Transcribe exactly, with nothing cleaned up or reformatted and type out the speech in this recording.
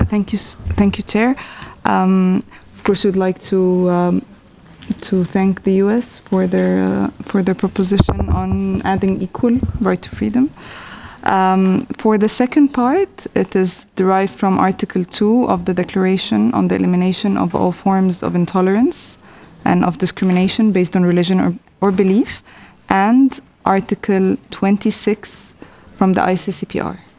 thank you, s- thank you, Chair. Um, of course, we'd like to um, to thank the U S for their uh, for their proposition on adding equal right to freedom. Um, for the second part, it is derived from Article two of the Declaration on the Elimination of All Forms of Intolerance and of Discrimination based on religion or, or belief, and Article twenty-six from the I C C P R.